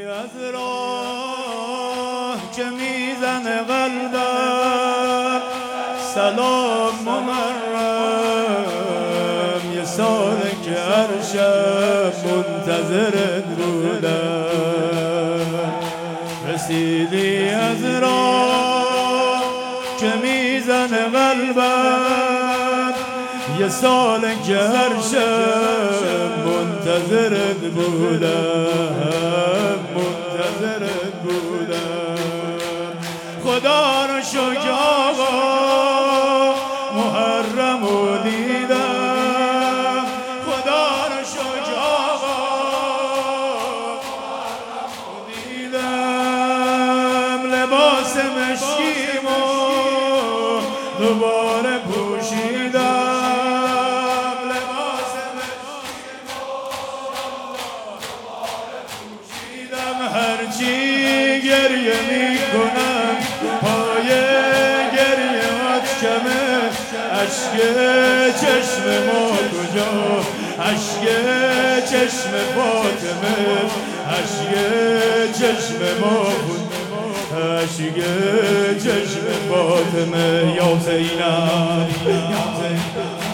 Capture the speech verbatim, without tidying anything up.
از راه که میزنه قلبم سلام ممرم، یه ساله که هر شب منتظرت بودم. رسیدی از راه که میزنه قلبم، یه ساله که هر شب منتظرت بودم، منتظرت بودم. خدا رو شکر آقا محرم و دیدم، خدا رو شکر آقا محرم و دیدم. لباس مشکیمو دوباره پوشیدم، هرچی گریه میکنم پای گریه هات کمه. عشق چشم ما کجا، عشق چشم فاطمه، عشق چشم ما بود، عشق چشم فاطمه. یا زینب یا زینب